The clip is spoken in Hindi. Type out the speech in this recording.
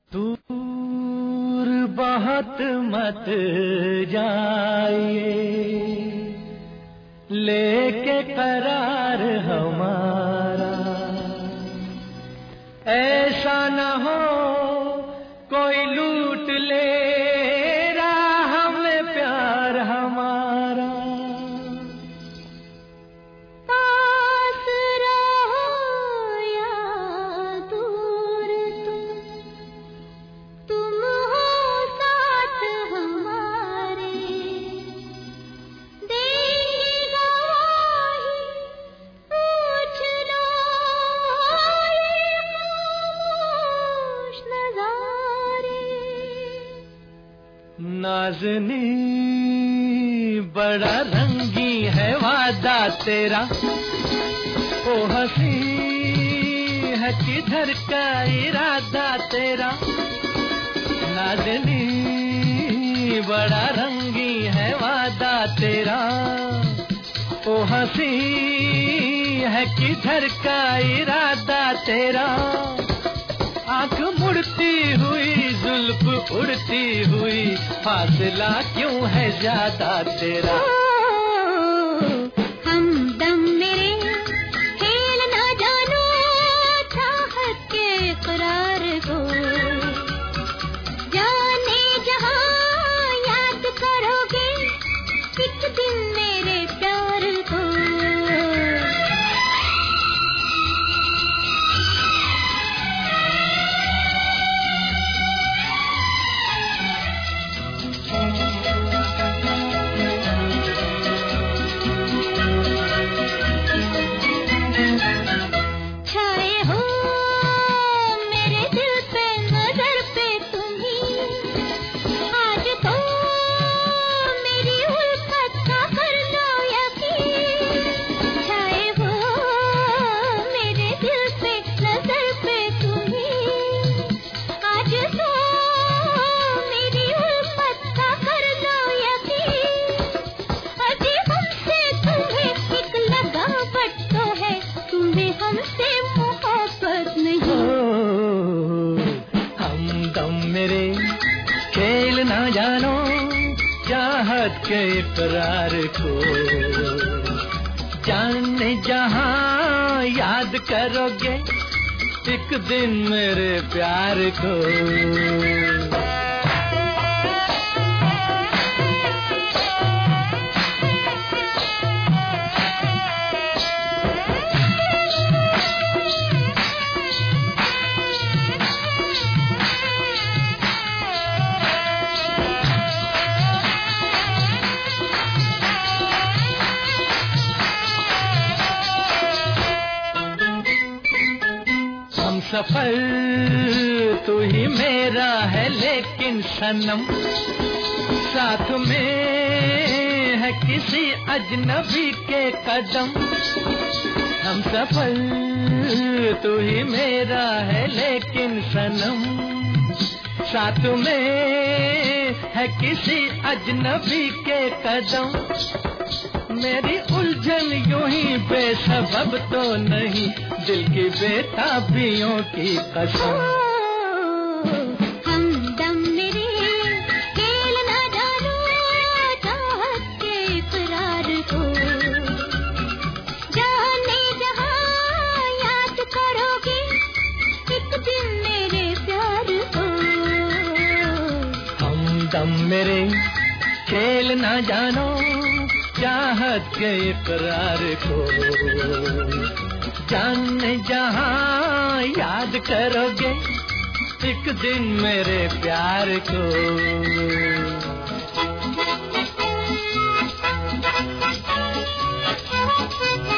दूर बहुत मत जाइए, लेके करार हमारा, ऐसा न हो कोई लूट ले राह में प्यार हमारा। पास रहो या दूर तुम हो साथ हमारे, देंगे गवाही पूछ लो ये खामोश नज़ारे। नाज़नी बड़ा रंगी है वादा तेरा, ओ हंसी है किधर का इरादा तेरा। नाज़नी बड़ा रंगी है वादा तेरा, ओ हंसी है किधर का इरादा तेरा। आंख मुड़ती हुई जुल्फ उड़ती हुई, फासला क्यों है ज्यादा तेरा। हमदम मेरे खेल ना जानो चाहत के इकरार को, जाने जहां याद करोगे एक दिन मेरे प्यार को। छाए हो मेरे दिल पे नजर पे तुम्ही, आज तो मेरी उल्फत का कर लो यकीन। छाए हो मेरे दिल पे नजर पे तुम्ही, आज तो मेरी उल्फत का कर लो यकीन। अजी हमसे तुम्हें एक लगावट तो है, तुम्हें हमसे मोहब्बत नहीं। हमदम मेरे खेल ना जानो चाहत के इकरार को, जाने जहां याद करोगे एक दिन मेरे प्यार को। हम सफर तू ही मेरा है लेकिन सनम, साथ में है किसी अजनबी के कदम। हम सफर तू ही मेरा है लेकिन सनम, साथ में है किसी अजनबी के कदम। मेरी उलझन यूं ही बेसबब तो नहीं, दिल की बेताबियों की कसम। हमदम मेरे खेल ना जानो चाहत के इकरार को, जाने जहां याद करोगे एक दिन मेरे प्यार को। हमदम मेरे खेल ना जानो चाहत के इकरार को, जाने जहां याद करोगे एक दिन मेरे प्यार को।